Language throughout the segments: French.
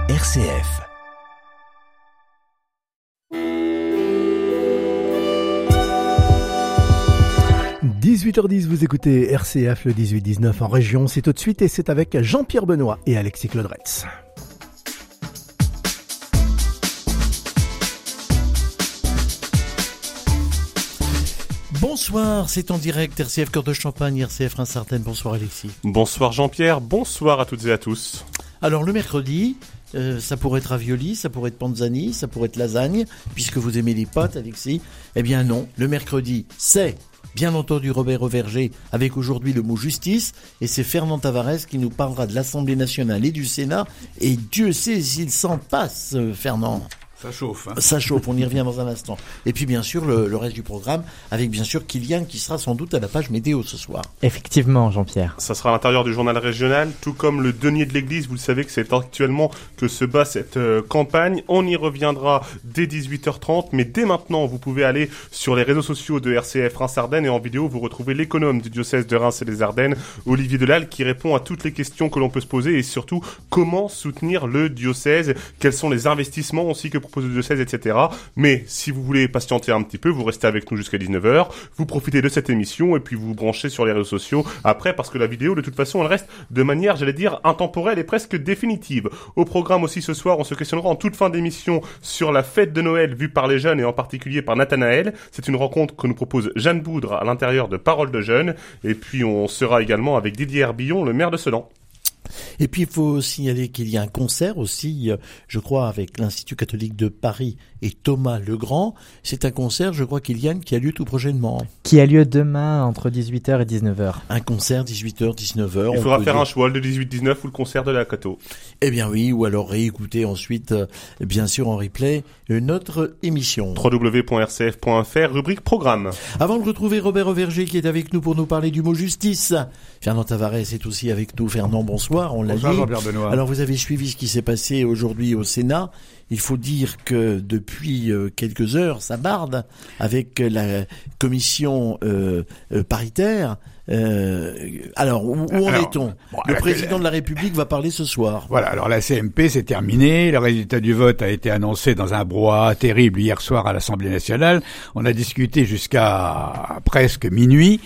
RCF. « 18h10, vous écoutez RCF, le 18-19 en région. C'est tout de suite et c'est avec Jean-Pierre Benoît et Alexis Claudretz. Bonsoir, c'est en direct, RCF Cœur de Champagne, RCF Reims-Ardennes. Bonsoir Alexis. Bonsoir Jean-Pierre, bonsoir à toutes et à tous. Alors le mercredi, ça pourrait être ravioli, ça pourrait être panzani, ça pourrait être lasagne, puisque vous aimez les pâtes Alexis. Eh bien non, le mercredi, c'est bien entendu Robert Auverger, avec aujourd'hui le mot justice, et c'est Fernand Tavares qui nous parlera de l'Assemblée nationale et du Sénat, et Dieu sait s'il s'en passe, Fernand. Ça chauffe. Ça chauffe, on y revient dans un instant. Et puis bien sûr le reste du programme, avec bien sûr Kylian qui sera sans doute à la page météo ce soir. Effectivement Jean-Pierre. Ça sera à l'intérieur du journal régional, tout comme le denier de l'église, vous le savez que c'est actuellement que se bat cette campagne. On y reviendra dès 18h30, mais dès maintenant vous pouvez aller sur les réseaux sociaux de RCF Reims-Ardennes et en vidéo vous retrouvez l'économe du diocèse de Reims et des Ardennes, Olivier Delal, qui répond à toutes les questions que l'on peut se poser et surtout comment soutenir le diocèse, quels sont les investissements aussi que propose le diocèse, etc. Mais si vous voulez patienter un petit peu, vous restez avec nous jusqu'à 19h, vous profitez de cette émission et puis vous vous branchez sur les réseaux sociaux après, parce que la vidéo de toute façon elle reste de manière, j'allais dire, intemporelle et presque définitive. Au programme aussi ce soir, on se questionnera en toute fin d'émission sur la fête de Noël vue par les jeunes et en particulier par Nathanaël. C'est une rencontre que nous propose Jeanne Boudre à l'intérieur de Paroles de Jeunes, et puis on sera également avec Didier Herbillon, le maire de Sedan. Et puis il faut signaler qu'il y a un concert aussi, je crois, avec l'Institut catholique de Paris et Thomas Legrand. C'est un concert, je crois, Kylian, qui a lieu tout prochainement. Qui a lieu demain entre 18h et 19h. Un concert 18h, 19h. Il faudra faire un choix, le 18-19 ou le concert de la Cato. Eh bien oui, ou alors réécouter ensuite, bien sûr en replay, notre émission. www.rcf.fr, rubrique programme. Avant de retrouver Robert Auverger qui est avec nous pour nous parler du mot justice, Fernand Tavares est aussi avec nous. Fernand, bonsoir, on l'a dit. Jean-Pierre Benoît. Alors vous avez suivi ce qui s'est passé aujourd'hui au Sénat. Il faut dire que depuis quelques heures, ça barde avec la commission paritaire. Alors, où en est-on ? Le président de la République va parler ce soir. Voilà, alors la CMP c'est terminé, le résultat du vote a été annoncé dans un brouhaha terrible hier soir à l'Assemblée nationale. On a discuté jusqu'à presque minuit.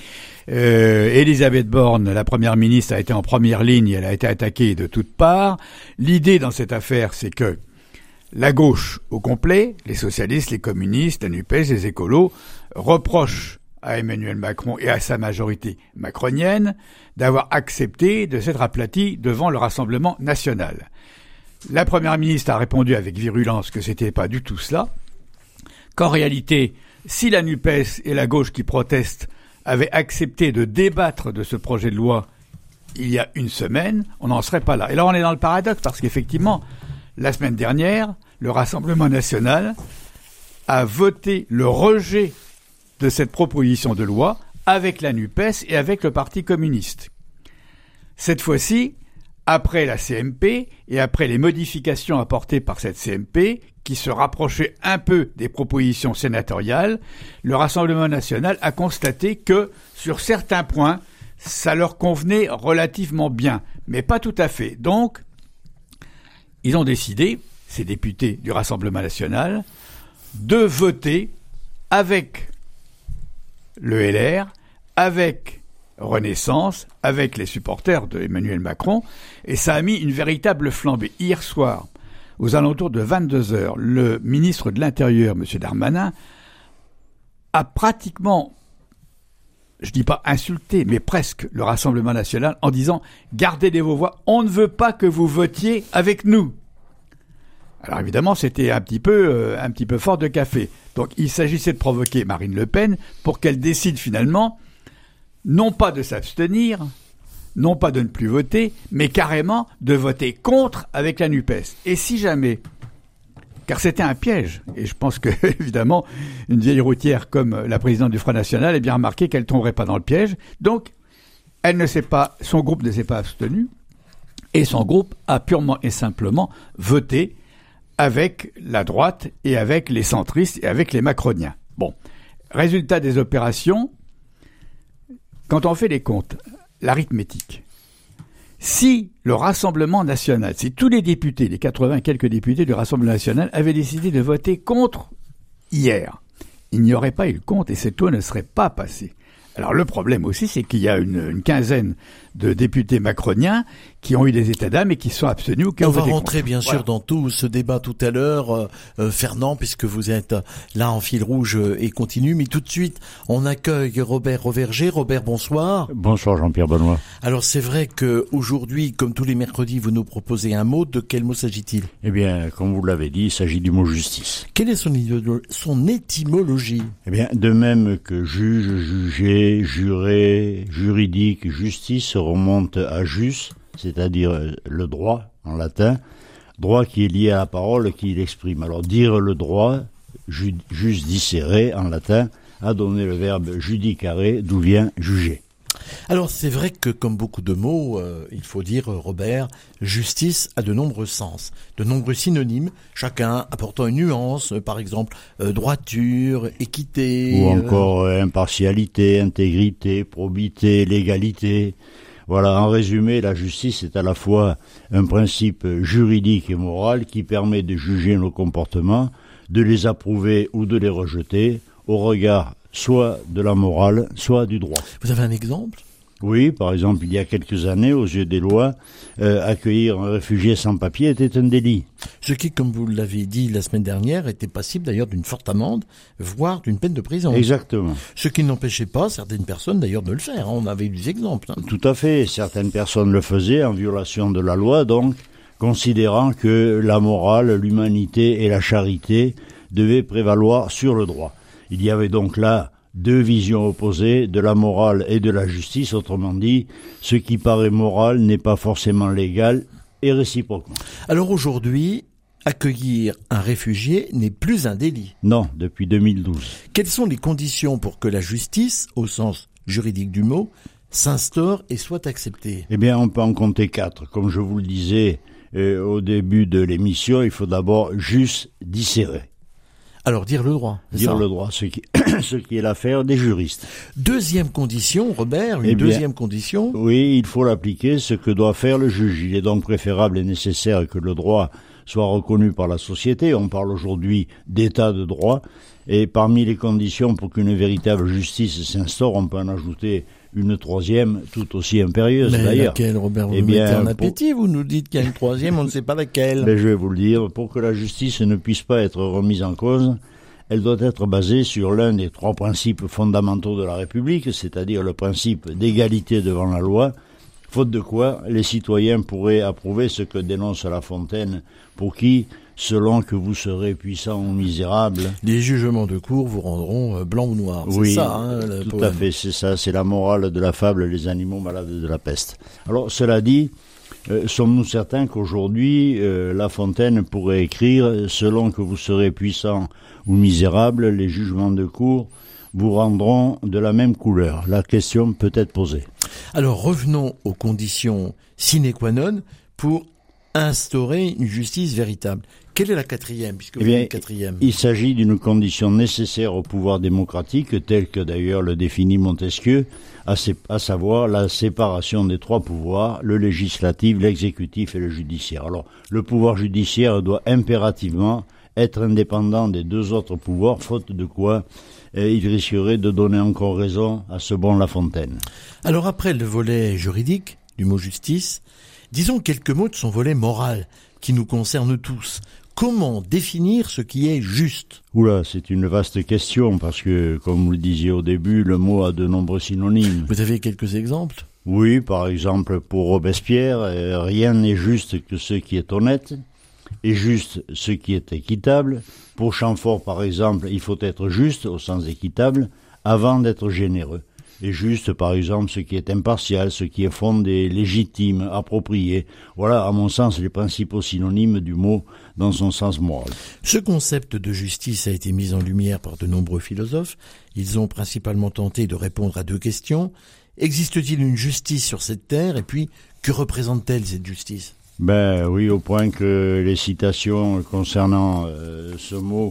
Elisabeth Borne, la première ministre, a été en première ligne, elle a été attaquée de toutes parts. L'idée dans cette affaire, c'est que la gauche au complet, les socialistes, les communistes, la NUPES, les écolos, reprochent à Emmanuel Macron et à sa majorité macronienne d'avoir accepté de s'être aplati devant le Rassemblement national. La première ministre a répondu avec virulence que c'était pas du tout cela, qu'en réalité, si la NUPES et la gauche qui protestent avaient accepté de débattre de ce projet de loi il y a une semaine, on n'en serait pas là. Et là, on est dans le paradoxe parce qu'effectivement, la semaine dernière, le Rassemblement national a voté le rejet de cette proposition de loi avec la NUPES et avec le Parti communiste. Cette fois-ci, après la CMP et après les modifications apportées par cette CMP, qui se rapprochait un peu des propositions sénatoriales, le Rassemblement national a constaté que, sur certains points, ça leur convenait relativement bien, mais pas tout à fait. Donc, ils ont décidé, ces députés du Rassemblement national, de voter avec le LR, avec Renaissance, avec les supporters de Emmanuel Macron, et ça a mis une véritable flambée. Hier soir, aux alentours de 22h, le ministre de l'Intérieur, M. Darmanin, a pratiquement, je dis pas insulté, mais presque le Rassemblement national en disant « Gardez vos voix, on ne veut pas que vous votiez avec nous ». Alors évidemment, c'était un petit peu fort de café. Donc il s'agissait de provoquer Marine Le Pen pour qu'elle décide finalement, non pas de s'abstenir, non pas de ne plus voter, mais carrément de voter contre avec la NUPES. Et si jamais, car c'était un piège, et je pense que, évidemment, une vieille routière comme la présidente du Front National a bien remarqué qu'elle ne tomberait pas dans le piège, donc son groupe ne s'est pas abstenu, et son groupe a purement et simplement voté avec la droite et avec les centristes et avec les macroniens. Bon, résultat des opérations, quand on fait les comptes, l'arithmétique, Si le Rassemblement national, si tous les députés, les 80 quelques députés du Rassemblement national avaient décidé de voter contre hier, il n'y aurait pas eu le compte et cette loi ne serait pas passée. Alors le problème aussi, c'est qu'il y a une quinzaine de députés macroniens qui ont eu des états d'âme et qui sont abstenus ou qui ont On va voté rentrer contre. bien sûr dans tout ce débat tout à l'heure, Fernand, puisque vous êtes là en fil rouge et continue. Mais tout de suite, on accueille Robert Reverger. Robert, bonsoir. Bonsoir Jean-Pierre Benoît. Alors c'est vrai que aujourd'hui, comme tous les mercredis, vous nous proposez un mot. De quel mot s'agit-il? Eh bien, comme vous l'avez dit, il s'agit du mot justice. Quelle est son étymologie? Eh bien, de même que juge, jugé, juré, juridique, justice remonte à jus, c'est-à-dire le droit en latin, droit qui est lié à la parole qu'il exprime. Alors dire le droit, jus dicere en latin, a donné le verbe judicare, d'où vient juger. Alors c'est vrai que comme beaucoup de mots, il faut dire, Robert, justice a de nombreux sens, de nombreux synonymes, chacun apportant une nuance, par exemple droiture, équité... Ou encore impartialité, intégrité, probité, légalité. Voilà, en résumé, la justice est à la fois un principe juridique et moral qui permet de juger nos comportements, de les approuver ou de les rejeter au regard soit de la morale, soit du droit. Vous avez un exemple? Oui, par exemple, il y a quelques années, aux yeux des lois, accueillir un réfugié sans papier était un délit. Ce qui, comme vous l'avez dit la semaine dernière, était passible d'ailleurs d'une forte amende, voire d'une peine de prison. Exactement. Ce qui n'empêchait pas certaines personnes d'ailleurs de le faire. On avait eu des exemples. Tout à fait. Certaines personnes le faisaient en violation de la loi, donc, considérant que la morale, l'humanité et la charité devaient prévaloir sur le droit. Il y avait donc là deux visions opposées de la morale et de la justice, autrement dit, ce qui paraît moral n'est pas forcément légal et réciproquement. Alors aujourd'hui, accueillir un réfugié n'est plus un délit. Non, depuis 2012. Quelles sont les conditions pour que la justice, au sens juridique du mot, s'instaure et soit acceptée? Eh bien, on peut en compter 4. Comme je vous le disais au début de l'émission, il faut d'abord jus dicere. Alors dire le droit. Dire le droit, ce qui est l'affaire des juristes. Deuxième condition, Robert, deuxième condition. Oui, il faut l'appliquer, ce que doit faire le juge. Il est donc préférable et nécessaire que le droit soit reconnu par la société. On parle aujourd'hui d'état de droit. Et parmi les conditions pour qu'une véritable justice s'instaure, on peut en ajouter une troisième, tout aussi impérieuse Mais d'ailleurs. Laquelle, Robert? Vous nous mettez en appétit, vous nous dites qu'il y a une troisième, on ne sait pas laquelle. Mais je vais vous le dire, pour que la justice ne puisse pas être remise en cause, elle doit être basée sur l'un des 3 principes fondamentaux de la République, c'est-à-dire le principe d'égalité devant la loi, faute de quoi les citoyens pourraient approuver ce que dénonce La Fontaine, pour qui, selon que vous serez puissant ou misérable... Les jugements de cour vous rendront blanc ou noir, oui, c'est ça, hein, tout à fait, c'est ça, c'est la morale de la fable, les animaux malades de la peste. Alors, cela dit, sommes-nous certains qu'aujourd'hui, La Fontaine pourrait écrire « Selon que vous serez puissant ou misérable, les jugements de cour vous rendront de la même couleur ». La question peut être posée. Alors, revenons aux conditions sine qua non pour instaurer une justice véritable. Quelle est la quatrième, puisque vous êtes quatrième? Il s'agit d'une condition nécessaire au pouvoir démocratique, telle que d'ailleurs le définit Montesquieu, à savoir la séparation des 3 pouvoirs, le législatif, l'exécutif et le judiciaire. Alors, le pouvoir judiciaire doit impérativement être indépendant des 2 autres pouvoirs, faute de quoi il risquerait de donner encore raison à ce bon La Fontaine. Alors après le volet juridique du mot justice, disons quelques mots de son volet moral, qui nous concerne tous. Comment définir ce qui est juste? Oula, c'est une vaste question, parce que, comme vous le disiez au début, le mot a de nombreux synonymes. Vous avez quelques exemples? Oui, par exemple, pour Robespierre, rien n'est juste que ce qui est honnête, et juste ce qui est équitable. Pour Chamfort, par exemple, il faut être juste, au sens équitable, avant d'être généreux. Et juste, par exemple, ce qui est impartial, ce qui est fondé, légitime, approprié. Voilà, à mon sens, les principaux synonymes du mot dans son sens moral. Ce concept de justice a été mis en lumière par de nombreux philosophes. Ils ont principalement tenté de répondre à 2 questions. Existe-t-il une justice sur cette terre? Et puis, que représente-t-elle cette justice? Ben oui, au point que les citations concernant ce mot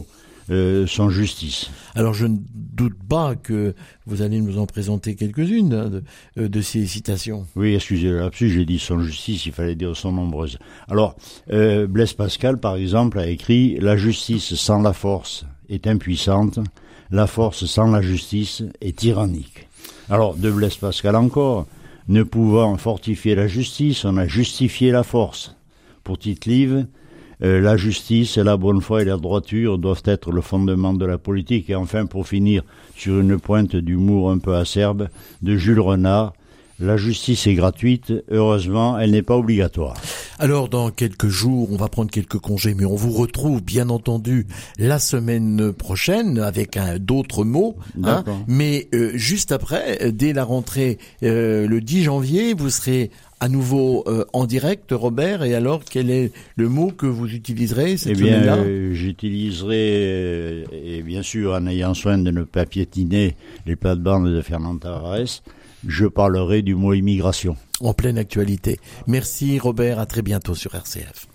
sans justice. Alors je ne doute pas que vous allez nous en présenter quelques-unes de ces citations. Oui, excusez-le lapsus, j'ai dit sans justice, il fallait dire sont nombreuses. Alors, Blaise Pascal, par exemple, a écrit « La justice sans la force est impuissante, la force sans la justice est tyrannique ». Alors, de Blaise Pascal encore, ne pouvant fortifier la justice, on a justifié la force. Pour Tite-Live, la justice, la bonne foi et la droiture doivent être le fondement de la politique. Et enfin, pour finir sur une pointe d'humour un peu acerbe, de Jules Renard, la justice est gratuite, heureusement, elle n'est pas obligatoire. Alors, dans quelques jours, on va prendre quelques congés, mais on vous retrouve, bien entendu, la semaine prochaine, avec d'autres mots. Hein, mais juste après, dès la rentrée, le 10 janvier, vous serez à nouveau en direct, Robert. Et alors, quel est le mot que vous utiliserez cette semaine-là ? J'utiliserai, et bien sûr, en ayant soin de ne pas piétiner les plates-bandes de Fernand Tavares, je parlerai du mot immigration. En pleine actualité. Merci Robert, à très bientôt sur RCF.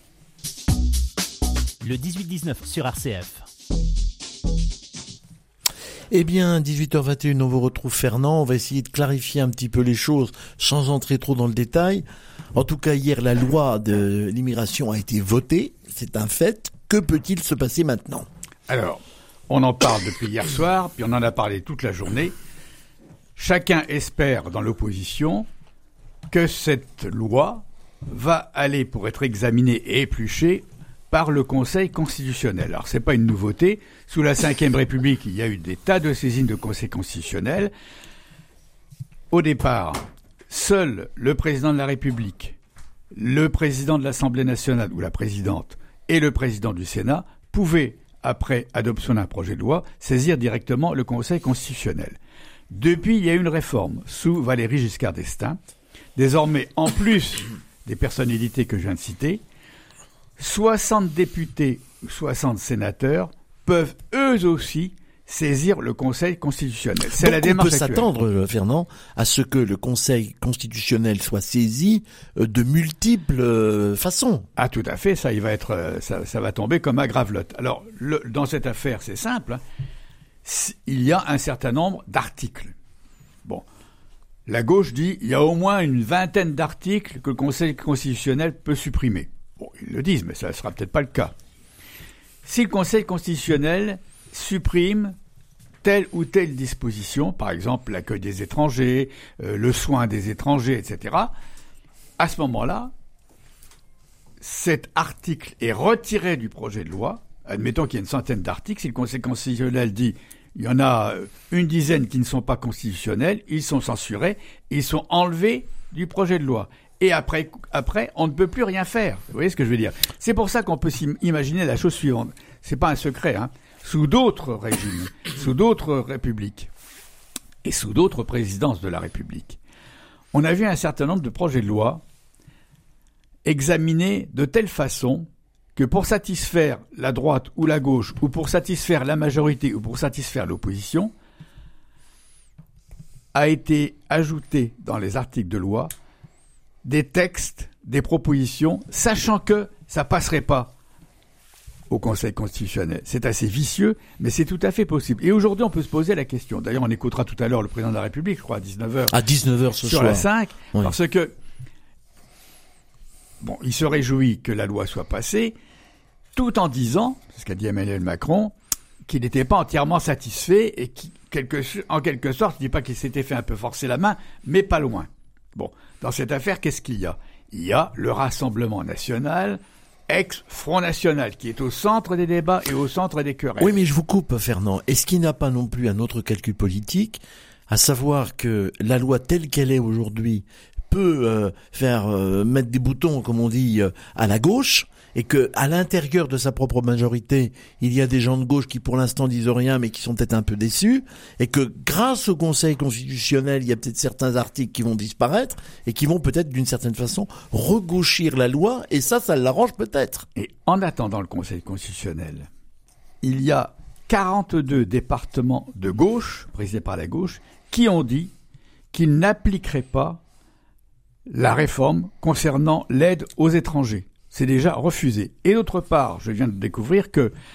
Le 18-19 sur RCF. Eh bien, 18h21, on vous retrouve Fernand. On va essayer de clarifier un petit peu les choses sans entrer trop dans le détail. En tout cas, hier, la loi de l'immigration a été votée. C'est un fait. Que peut-il se passer maintenant ? Alors, on en parle depuis hier soir, puis on en a parlé toute la journée. Chacun espère dans l'opposition que cette loi va aller pour être examinée et épluchée par le Conseil constitutionnel. Alors, c'est pas une nouveauté. Sous la Ve République, il y a eu des tas de saisines de Conseil constitutionnel. Au départ, seul le président de la République, le président de l'Assemblée nationale ou la présidente et le président du Sénat pouvaient, après adoption d'un projet de loi, saisir directement le Conseil constitutionnel. Depuis, il y a eu une réforme sous Valéry Giscard d'Estaing. Désormais, en plus des personnalités que je viens de citer, 60 députés ou 60 sénateurs peuvent eux aussi saisir le Conseil constitutionnel. C'est la démarche actuelle. On peut s'attendre, Fernand, à ce que le Conseil constitutionnel soit saisi de multiples façons. Ah, tout à fait. Ça, il va être, ça va tomber comme à gravelotte. Alors, dans cette affaire, c'est simple. Il y a un certain nombre d'articles. Bon, la gauche dit il y a au moins une vingtaine d'articles que le Conseil constitutionnel peut supprimer. Bon, ils le disent, mais ça ne sera peut-être pas le cas. Si le Conseil constitutionnel supprime telle ou telle disposition, par exemple l'accueil des étrangers, le soin des étrangers, etc., à ce moment-là, cet article est retiré du projet de loi. Admettons qu'il y a une centaine d'articles. Si le Conseil constitutionnel dit il y en a une dizaine qui ne sont pas constitutionnels, ils sont censurés, ils sont enlevés du projet de loi. Et après, on ne peut plus rien faire. Vous voyez ce que je veux dire ? C'est pour ça qu'on peut imaginer la chose suivante. C'est pas un secret, hein. Sous d'autres régimes, sous d'autres républiques et sous d'autres présidences de la République, on a vu un certain nombre de projets de loi examinés de telle façon que pour satisfaire la droite ou la gauche, ou pour satisfaire la majorité, ou pour satisfaire l'opposition, a été ajouté dans les articles de loi des textes, des propositions, sachant que ça passerait pas au Conseil constitutionnel. C'est assez vicieux, mais c'est tout à fait possible. Et aujourd'hui, on peut se poser la question. D'ailleurs, on écoutera tout à l'heure le président de la République, je crois, à 19h. À 19h ce sur soir. La 5, oui. Parce que, bon, il se réjouit que la loi soit passée, tout en disant, c'est ce qu'a dit Emmanuel Macron, qu'il n'était pas entièrement satisfait et en quelque sorte, je ne dis pas qu'il s'était fait un peu forcer la main, mais pas loin. Bon, dans cette affaire, qu'est-ce qu'il y a ? Il y a le Rassemblement national, ex-Front National, qui est au centre des débats et au centre des querelles. Oui, mais je vous coupe, Fernand. Est-ce qu'il n'a pas non plus un autre calcul politique, à savoir que la loi telle qu'elle est aujourd'hui peut faire mettre des boutons, comme on dit, à la gauche, et que à l'intérieur de sa propre majorité, il y a des gens de gauche qui pour l'instant disent rien, mais qui sont peut-être un peu déçus, et que grâce au Conseil constitutionnel, il y a peut-être certains articles qui vont disparaître, et qui vont peut-être d'une certaine façon regauchir la loi, et ça l'arrange peut-être. Et en attendant le Conseil constitutionnel, il y a 42 départements de gauche, présidés par la gauche, qui ont dit qu'ils n'appliqueraient pas la réforme concernant l'aide aux étrangers. C'est déjà refusé. Et d'autre part, je viens de découvrir que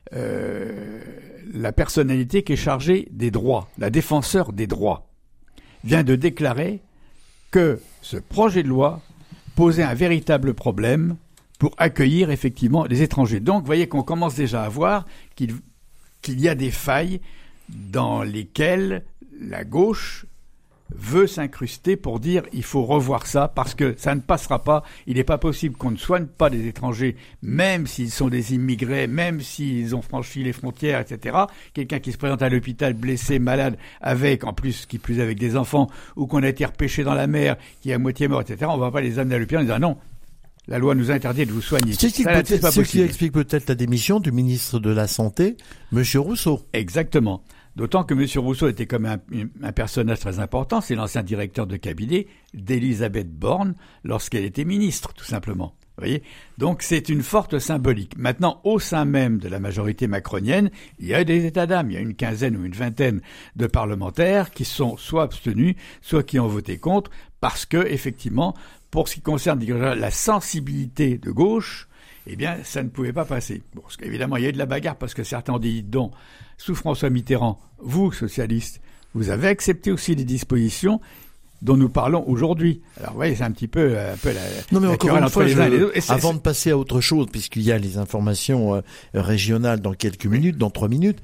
la personnalité qui est chargée des droits, la défenseur des droits, vient de déclarer que ce projet de loi posait un véritable problème pour accueillir effectivement les étrangers. Donc, vous voyez qu'on commence déjà à voir qu'il y a des failles dans lesquelles la gauche veut s'incruster pour dire il faut revoir ça parce que ça ne passera pas. Il n'est pas possible qu'on ne soigne pas les étrangers, même s'ils sont des immigrés, même s'ils ont franchi les frontières, etc. Quelqu'un qui se présente à l'hôpital blessé, malade, avec, en plus, qui plus avec des enfants, ou qu'on a été repêché dans la mer, qui est à moitié mort, etc. On ne va pas les amener à l'hôpital en disant non. La loi nous interdit de vous soigner. Ce qui explique peut-être la démission du ministre de la Santé, M. Rousseau. Exactement. D'autant que M. Rousseau était comme un personnage très important, c'est l'ancien directeur de cabinet d'Elisabeth Borne lorsqu'elle était ministre, tout simplement. Vous voyez ? Donc c'est une forte symbolique. Maintenant, au sein même de la majorité macronienne, il y a des états d'âme. Il y a une quinzaine ou une vingtaine de parlementaires qui sont soit abstenus, soit qui ont voté contre, parce que, effectivement, pour ce qui concerne la sensibilité de gauche, eh bien, ça ne pouvait pas passer. Bon, parce qu'évidemment, il y a eu de la bagarre parce que certains ont dit, donc, sous François Mitterrand, vous, socialistes, vous avez accepté aussi les dispositions dont nous parlons aujourd'hui. Alors, vous voyez, c'est un petit peu la non, mais encore une fois, avant de de passer à autre chose, puisqu'il y a les informations régionales dans quelques minutes, dans 3 minutes,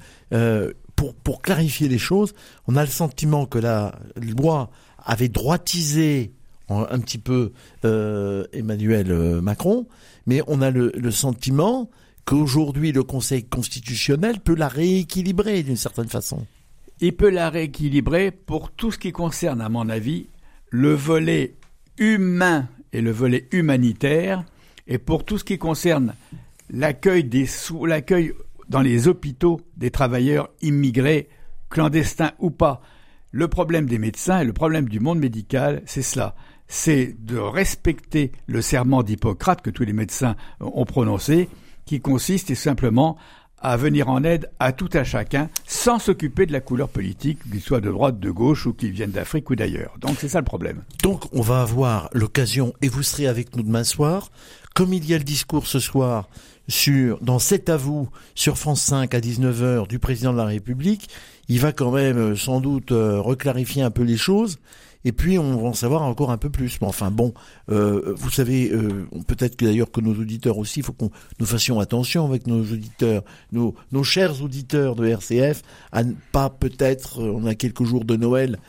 pour clarifier les choses, on a le sentiment que la loi avait droitisé un petit peu Emmanuel Macron, mais on a le sentiment qu'aujourd'hui le Conseil constitutionnel peut la rééquilibrer d'une certaine façon. Il peut la rééquilibrer pour tout ce qui concerne, à mon avis, le volet humain et le volet humanitaire, et pour tout ce qui concerne l'accueil dans les hôpitaux des travailleurs immigrés, clandestins ou pas. Le problème des médecins et le problème du monde médical, c'est cela. C'est de respecter le serment d'Hippocrate que tous les médecins ont prononcé, qui consiste simplement à venir en aide à tout un chacun, sans s'occuper de la couleur politique, qu'il soit de droite, de gauche, ou qu'il vienne d'Afrique ou d'ailleurs. Donc c'est ça le problème. Donc on va avoir l'occasion, et vous serez avec nous demain soir, comme il y a le discours ce soir dans C'est à vous, sur France 5 à 19h du président de la République, il va quand même sans doute reclarifier un peu les choses. Et puis on va en savoir encore un peu plus. Mais enfin bon, vous savez, peut-être que d'ailleurs que nos auditeurs aussi, il faut qu'on nous fassions attention avec nos auditeurs, nos chers auditeurs de RCF, à ne pas peut-être, on a quelques jours de Noël,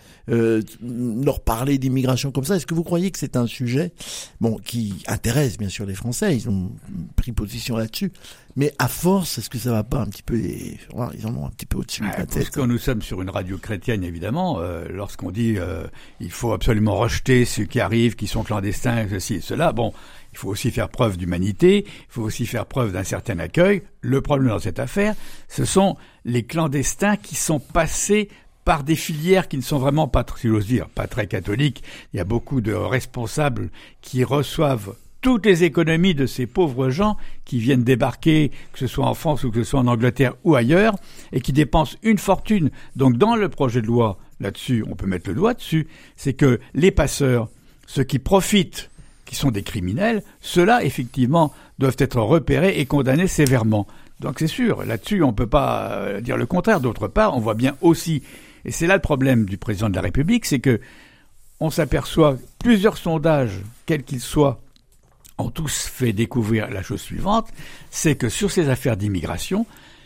leur parler d'immigration comme ça. Est-ce que vous croyez que c'est un sujet qui intéresse bien sûr les Français, ils ont pris position là-dessus, mais à force, est-ce que ça va pas un petit peu ils en ont un petit peu au-dessus de la tête. Parce que nous sommes sur une radio chrétienne évidemment, lorsqu'on dit il faut absolument rejeter ceux qui arrivent, qui sont clandestins, ceci et cela, il faut aussi faire preuve d'humanité, il faut aussi faire preuve d'un certain accueil. Le problème dans cette affaire, ce sont les clandestins qui sont passés par des filières qui ne sont vraiment pas, si j'ose dire, pas très catholiques. Il y a beaucoup de responsables qui reçoivent toutes les économies de ces pauvres gens qui viennent débarquer, que ce soit en France ou que ce soit en Angleterre ou ailleurs, et qui dépensent une fortune. Donc dans le projet de loi, là-dessus, on peut mettre le doigt dessus, c'est que les passeurs, ceux qui profitent, qui sont des criminels, ceux-là, effectivement, doivent être repérés et condamnés sévèrement. Donc c'est sûr, là-dessus, on ne peut pas dire le contraire. D'autre part, on voit bien aussi, et c'est là le problème du président de la République, c'est que on s'aperçoit, plusieurs sondages, quels qu'ils soient, ont tous fait découvrir la chose suivante, c'est que sur ces affaires d'immigration,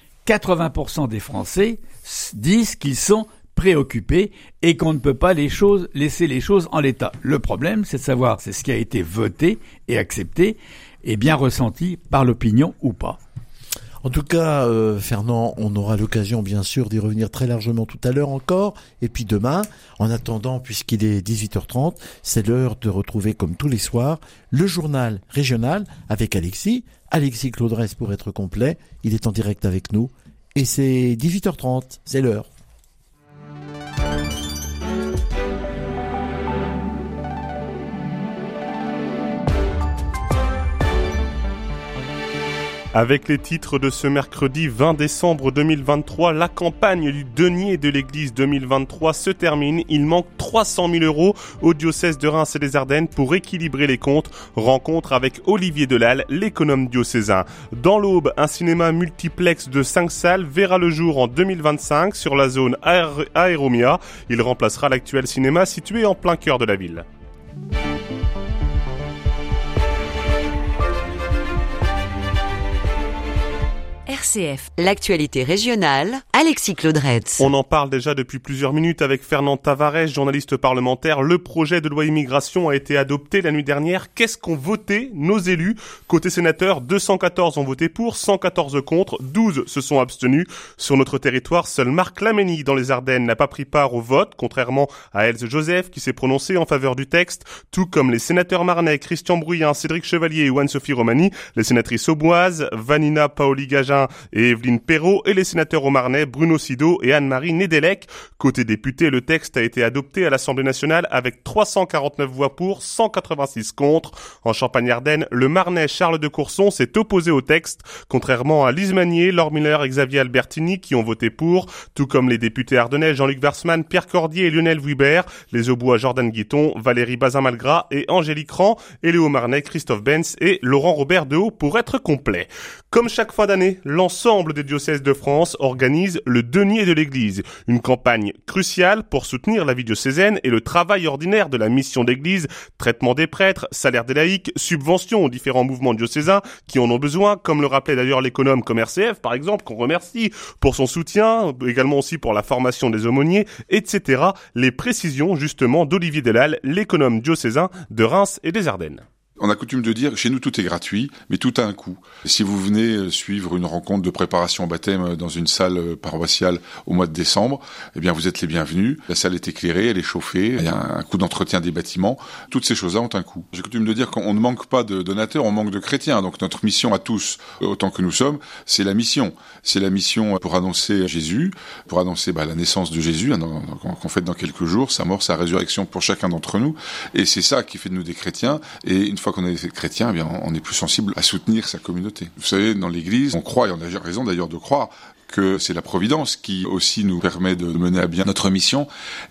80% des Français disent qu'ils sont préoccupés et qu'on ne peut pas laisser les choses en l'état. Le problème, c'est de savoir c'est ce qui a été voté et accepté et bien ressenti par l'opinion ou pas. En tout cas, Fernand, on aura l'occasion, bien sûr, d'y revenir très largement tout à l'heure encore. Et puis demain, en attendant, puisqu'il est 18h30, c'est l'heure de retrouver, comme tous les soirs, le journal régional avec Alexis Claudresse pour être complet. Il est en direct avec nous. Et c'est 18h30, c'est l'heure. Avec les titres de ce mercredi 20 décembre 2023, la campagne du denier de l'église 2023 se termine. Il manque 300 000 € au diocèse de Reims et des Ardennes pour équilibrer les comptes. Rencontre avec Olivier Delal, l'économe diocésain. Dans l'Aube, un cinéma multiplex de 5 salles verra le jour en 2025 sur la zone Aéromia. Il remplacera l'actuel cinéma situé en plein cœur de la ville. RCF, l'actualité régionale, Alexis Claudretz. On en parle déjà depuis plusieurs minutes avec Fernand Tavares, journaliste parlementaire. Le projet de loi immigration a été adopté la nuit dernière. Qu'est-ce qu'ont voté nos élus? Côté sénateur, 214 ont voté pour, 114 contre, 12 se sont abstenus. Sur notre territoire, seul Marc Laménie dans les Ardennes n'a pas pris part au vote, contrairement à Else Joseph qui s'est prononcé en faveur du texte, tout comme les sénateurs marnais Christian Bruyens, Cédric Chevalier ou Anne-Sophie Romani, les sénatrices auboises, Vanina Paoli-Gagin et Evelyne Perrault et les sénateurs au Marnais Bruno Sido et Anne-Marie Nedelec. Côté député, le texte a été adopté à l'Assemblée nationale avec 349 voix pour, 186 contre. En Champagne-Ardenne, le Marnais Charles de Courson s'est opposé au texte, contrairement à Lise Magnier, Laure Miller et Xavier Albertini qui ont voté pour, tout comme les députés ardennais Jean-Luc Warsmann, Pierre Cordier et Lionel Vuibert, les Aubois Jordan Guiton, Valérie Bazin-Malgras et Angélique Rand, et les Hauts-Marnais Christophe Benz et Laurent Robert Dehaut pour être complet. Comme chaque fin d'année, l'ensemble des diocèses de France organise le denier de l'église, une campagne cruciale pour soutenir la vie diocésaine et le travail ordinaire de la mission d'église, traitement des prêtres, salaire des laïcs, subventions aux différents mouvements diocésains qui en ont besoin, comme le rappelait d'ailleurs l'économe comme RCF par exemple, qu'on remercie pour son soutien, également aussi pour la formation des aumôniers, etc. Les précisions justement d'Olivier Delal, l'économe diocésain de Reims et des Ardennes. On a coutume de dire, chez nous tout est gratuit, mais tout a un coût. Si vous venez suivre une rencontre de préparation au baptême dans une salle paroissiale au mois de décembre, eh bien vous êtes les bienvenus. La salle est éclairée, elle est chauffée, il y a un coût d'entretien des bâtiments. Toutes ces choses-là ont un coût. J'ai coutume de dire qu'on ne manque pas de donateurs, on manque de chrétiens. Donc notre mission à tous, autant que nous sommes, c'est la mission. C'est la mission pour annoncer Jésus, pour annoncer la naissance de Jésus, qu'on fête dans quelques jours, sa mort, sa résurrection pour chacun d'entre nous. Et c'est ça qui fait de nous des chrétiens. Et une fois qu'on est chrétien, eh bien, on est plus sensible à soutenir sa communauté. Vous savez, dans l'Église, on croit, et on a raison d'ailleurs de croire, que c'est la providence qui aussi nous permet de mener à bien notre mission.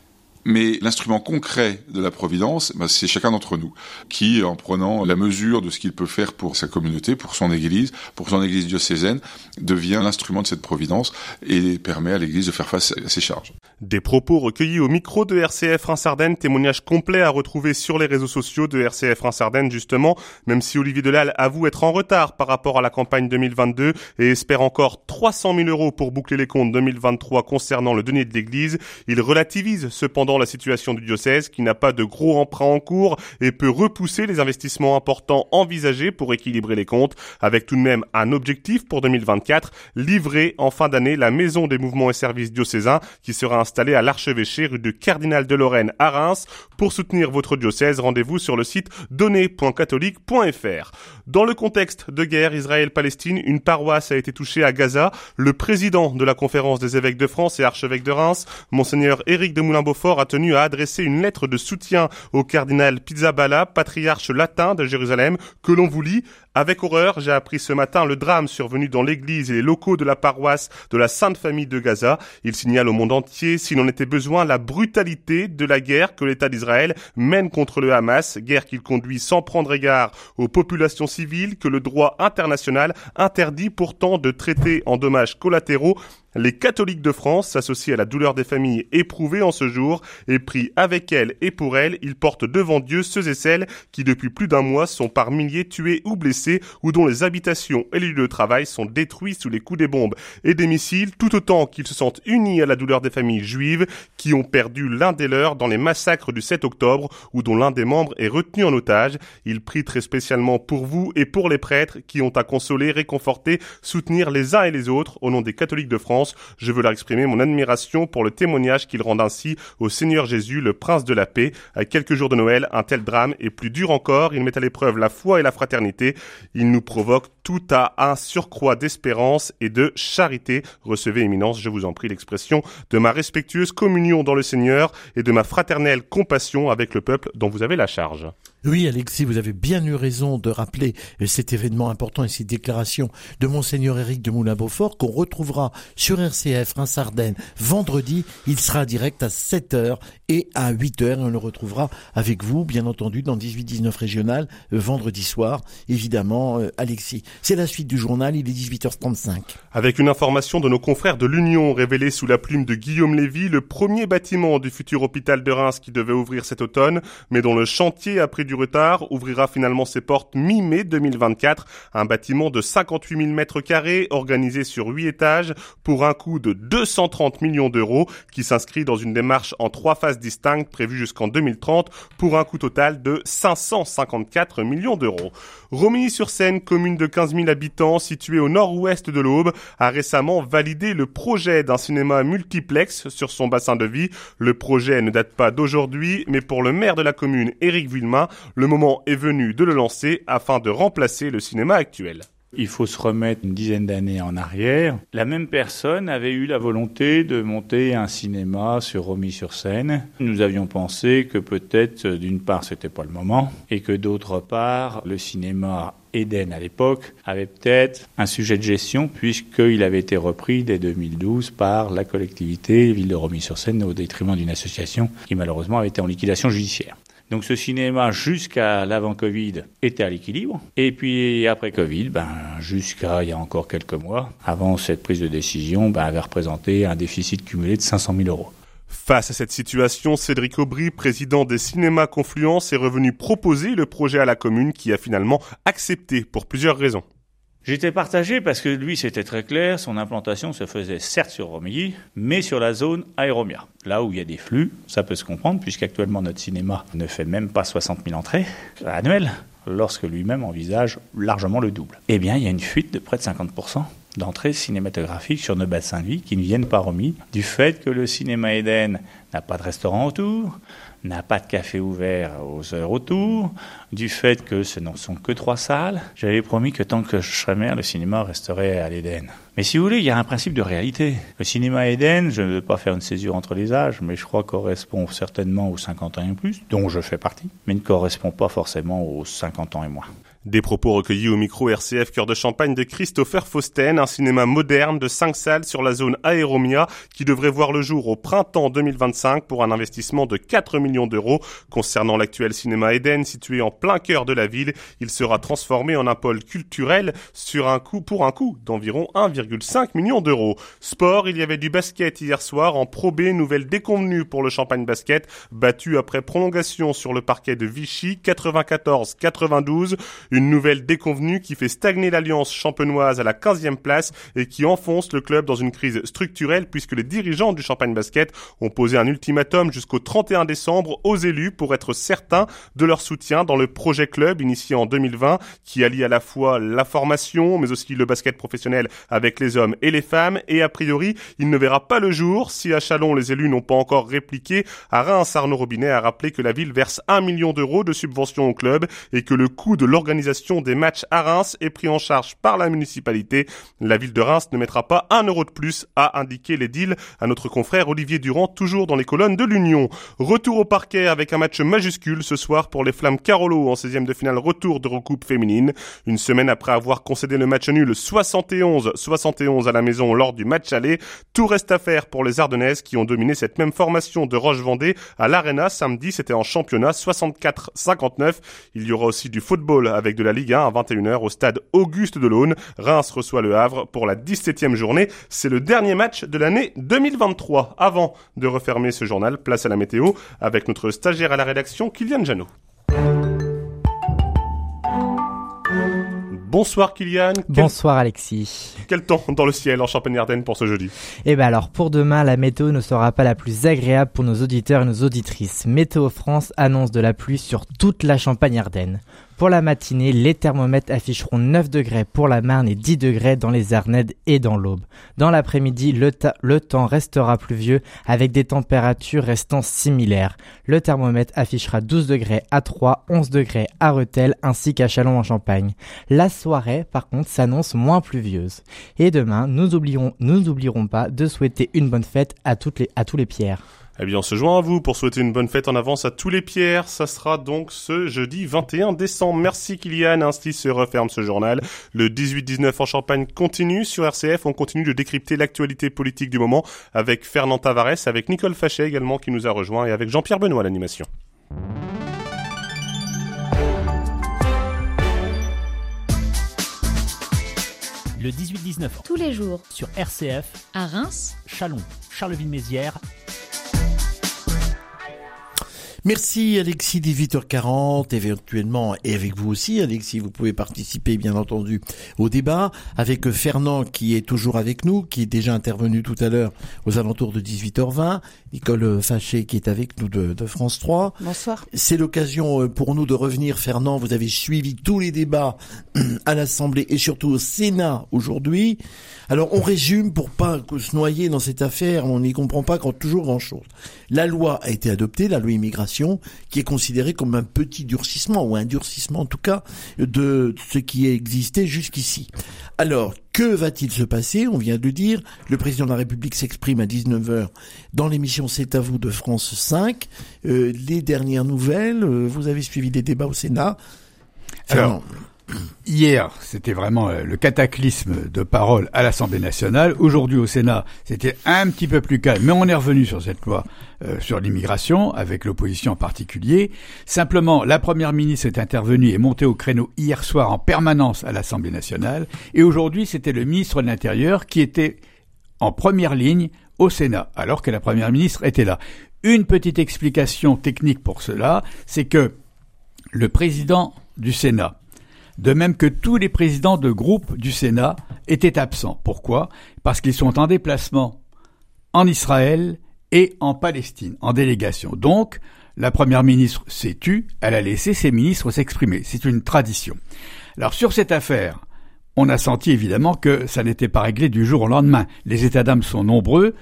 Mais l'instrument concret de la providence, c'est chacun d'entre nous qui, en prenant la mesure de ce qu'il peut faire pour sa communauté, pour son église diocésaine, devient l'instrument de cette providence et permet à l'église de faire face à ses charges. Des propos recueillis au micro de RCF Reims-Ardennes, témoignage complet à retrouver sur les réseaux sociaux de RCF Reims-Ardennes justement, même si Olivier Delal avoue être en retard par rapport à la campagne 2022 et espère encore 300 000 € pour boucler les comptes 2023 concernant le denier de l'église, il relativise cependant la situation du diocèse qui n'a pas de gros emprunts en cours et peut repousser les investissements importants envisagés pour équilibrer les comptes, avec tout de même un objectif pour 2024, livrer en fin d'année la maison des mouvements et services diocésains qui sera installée à l'archevêché rue de Cardinal de Lorraine à Reims. Pour soutenir votre diocèse, rendez-vous sur le site donner.catholique.fr. Dans le contexte de guerre Israël-Palestine, une paroisse a été touchée à Gaza. Le président de la conférence des évêques de France et archevêque de Reims, Monseigneur Éric de Moulin-Beaufort, a tenu à adresser une lettre de soutien au cardinal Pizzaballa, patriarche latin de Jérusalem, que l'on vous lit. Avec horreur, j'ai appris ce matin le drame survenu dans l'église et les locaux de la paroisse de la Sainte Famille de Gaza. Il signale au monde entier, s'il en était besoin, la brutalité de la guerre que l'État d'Israël mène contre le Hamas, guerre qu'il conduit sans prendre égard aux populations civiles que le droit international interdit pourtant de traiter en dommages collatéraux. Les catholiques de France s'associent à la douleur des familles éprouvées en ce jour et prient avec elles et pour elles. Ils portent devant Dieu ceux et celles qui depuis plus d'un mois sont par milliers tués ou blessés ou dont les habitations et les lieux de travail sont détruits sous les coups des bombes et des missiles, tout autant qu'ils se sentent unis à la douleur des familles juives qui ont perdu l'un des leurs dans les massacres du 7 octobre ou dont l'un des membres est retenu en otage. Ils prient très spécialement pour vous et pour les prêtres qui ont à consoler, réconforter, soutenir les uns et les autres au nom des catholiques de France. Je veux leur exprimer mon admiration pour le témoignage qu'ils rendent ainsi au Seigneur Jésus, le Prince de la paix. À quelques jours de Noël, un tel drame est plus dur encore. Il met à l'épreuve la foi et la fraternité. Il nous provoque tout a un surcroît d'espérance et de charité. Recevez, Éminence, je vous en prie, l'expression de ma respectueuse communion dans le Seigneur et de ma fraternelle compassion avec le peuple dont vous avez la charge. Oui, Alexis, vous avez bien eu raison de rappeler cet événement important et cette déclaration de Monseigneur Éric de Moulin-Beaufort qu'on retrouvera sur RCF Reims-Ardennes vendredi. Il sera direct à 7h et à 8h et on le retrouvera avec vous, bien entendu, dans 18-19 régional, vendredi soir. Évidemment, Alexis. C'est la suite du journal, il est 18h35. Avec une information de nos confrères de l'Union révélée sous la plume de Guillaume Lévy, le premier bâtiment du futur hôpital de Reims qui devait ouvrir cet automne, mais dont le chantier a pris du retard, ouvrira finalement ses portes mi-mai 2024. Un bâtiment de 58 000 mètres carrés, organisé sur 8 étages, pour un coût de 230 millions d'euros, qui s'inscrit dans une démarche en 3 phases distinctes prévues jusqu'en 2030, pour un coût total de 554 millions d'euros. Romilly-sur-Seine, commune de 15 000 habitants, située au nord-ouest de l'Aube, a récemment validé le projet d'un cinéma multiplex sur son bassin de vie. Le projet ne date pas d'aujourd'hui, mais pour le maire de la commune, Éric Villemain, le moment est venu de le lancer afin de remplacer le cinéma actuel. Il faut se remettre une dizaine d'années en arrière. La même personne avait eu la volonté de monter un cinéma sur Romilly-sur-Seine. Nous avions pensé que peut-être, d'une part, c'était pas le moment, et que d'autre part, le cinéma Eden à l'époque avait peut-être un sujet de gestion puisqu'il avait été repris dès 2012 par la collectivité Ville de Romilly-sur-Seine au détriment d'une association qui malheureusement avait été en liquidation judiciaire. Donc ce cinéma, jusqu'à l'avant-Covid, était à l'équilibre. Et puis après Covid, jusqu'à il y a encore quelques mois, avant cette prise de décision, avait représenté un déficit cumulé de 500 000 euros. Face à cette situation, Cédric Aubry, président des Cinémas Confluence, est revenu proposer le projet à la commune qui a finalement accepté pour plusieurs raisons. J'étais partagé parce que lui, c'était très clair, son implantation se faisait certes sur Romilly, mais sur la zone Aéromia. Là où il y a des flux, ça peut se comprendre, puisqu'actuellement notre cinéma ne fait même pas 60 000 entrées annuelles, lorsque lui-même envisage largement le double. Eh bien, il y a une fuite de près de 50% d'entrées cinématographiques sur nos bassins de vie qui ne viennent pas Romilly, du fait que le cinéma Eden n'a pas de restaurant autour, n'a pas de café ouvert aux heures autour, du fait que ce n'en sont que 3 salles. J'avais promis que tant que je serais maire, le cinéma resterait à l'Éden. Mais si vous voulez, il y a un principe de réalité. Le cinéma Eden, je ne veux pas faire une césure entre les âges, mais je crois correspond certainement aux 50 ans et plus, dont je fais partie, mais ne correspond pas forcément aux 50 ans et moins. Des propos recueillis au micro RCF Cœur de Champagne de Christopher Fausten, un cinéma moderne de 5 salles sur la zone Aéromia qui devrait voir le jour au printemps 2025 pour un investissement de 4 millions d'euros. Concernant l'actuel cinéma Eden, situé en plein cœur de la ville, il sera transformé en un pôle culturel pour un coût d'environ 1,5 million d'euros. Sport, il y avait du basket hier soir en Pro B, nouvelle déconvenue pour le Champagne Basket, battu après prolongation sur le parquet de Vichy, 94-92. Une nouvelle déconvenue qui fait stagner l'Alliance champenoise à la 15e place et qui enfonce le club dans une crise structurelle puisque les dirigeants du Champagne Basket ont posé un ultimatum jusqu'au 31 décembre aux élus pour être certains de leur soutien dans le projet club initié en 2020 qui allie à la fois la formation mais aussi le basket professionnel avec les hommes et les femmes et a priori il ne verra pas le jour si à Châlons les élus n'ont pas encore répliqué. À Reims, Arnaud Robinet a rappelé que la ville verse 1 million d'euros de subventions au club et que le coût de l'organisation des matchs à Reims est pris en charge par la municipalité. La ville de Reims ne mettra pas 1 euro de plus, a indiqué l'édile à notre confrère Olivier Durand, toujours dans les colonnes de l'Union. Retour au parquet avec un match majuscule ce soir pour les Flammes Carolo en 16e de finale retour d'Eurocoupe féminine. Une semaine après avoir concédé le match nul 71-71 à la maison lors du match aller, tout reste à faire pour les Ardennaises qui ont dominé cette même formation de Roche-Vendée à l'Arena samedi. C'était en championnat 64-59. Il y aura aussi du football avec de la Ligue 1 à 21h au stade Auguste Delaune. Reims reçoit le Havre pour la 17e journée. C'est le dernier match de l'année 2023. Avant de refermer ce journal, place à la météo avec notre stagiaire à la rédaction, Kylian Janot. Bonsoir Kylian. Bonsoir Alexis. Quel temps dans le ciel en Champagne-Ardenne pour ce jeudi? Alors pour demain, la météo ne sera pas la plus agréable pour nos auditeurs et nos auditrices. Météo France annonce de la pluie sur toute la Champagne-Ardenne. Pour la matinée, les thermomètres afficheront 9 degrés pour la Marne et 10 degrés dans les Ardennes et dans l'Aube. Dans l'après-midi, le temps restera pluvieux avec des températures restant similaires. Le thermomètre affichera 12 degrés à Troyes, 11 degrés à Rethel ainsi qu'à Châlons-en-Champagne. La soirée, par contre, s'annonce moins pluvieuse. Et demain, nous n'oublierons pas de souhaiter une bonne fête à tous les Pierres. Eh bien, on se joint à vous pour souhaiter une bonne fête en avance à tous les Pierres. Ça sera donc ce jeudi 21 décembre. Merci Kylian, ainsi se referme ce journal. Le 18-19 en Champagne continue sur RCF. On continue de décrypter l'actualité politique du moment avec Fernand Tavares, avec Nicole Fachet également qui nous a rejoint et avec Jean-Pierre Benoît à l'animation. Le 18-19 tous les jours sur RCF, à Reims, Châlons, Charleville-Mézières. Merci Alexis, 18h40, éventuellement, et avec vous aussi Alexis, vous pouvez participer bien entendu au débat, avec Fernand qui est toujours avec nous, qui est déjà intervenu tout à l'heure aux alentours de 18h20, Nicole Fachet qui est avec nous de France 3. Bonsoir. C'est l'occasion pour nous de revenir, Fernand, vous avez suivi tous les débats à l'Assemblée et surtout au Sénat aujourd'hui. Alors on résume pour pas se noyer dans cette affaire, on n'y comprend pas toujours grand-chose. La loi a été adoptée, la loi immigration, qui est considérée comme un petit durcissement, ou un durcissement en tout cas, de ce qui existait jusqu'ici. Alors, que va-t-il se passer ? On vient de le dire, le président de la République s'exprime à 19h dans l'émission C'est à vous de France 5. Les dernières nouvelles, vous avez suivi les débats au Sénat. Alors, hier, c'était vraiment le cataclysme de parole à l'Assemblée nationale. Aujourd'hui, au Sénat, c'était un petit peu plus calme. Mais on est revenu sur cette loi sur l'immigration, avec l'opposition en particulier. Simplement, la Première ministre est intervenue et montée au créneau hier soir en permanence à l'Assemblée nationale. Et aujourd'hui, c'était le ministre de l'Intérieur qui était en première ligne au Sénat, alors que la Première ministre était là. Une petite explication technique pour cela, c'est que le président du Sénat, de même que tous les présidents de groupe du Sénat, étaient absents. Pourquoi ? Parce qu'ils sont en déplacement en Israël et en Palestine, en délégation. Donc, la Première ministre s'est tue, elle a laissé ses ministres s'exprimer. C'est une tradition. Alors, sur cette affaire, on a senti évidemment que ça n'était pas réglé du jour au lendemain. Les états d'âme sont nombreux,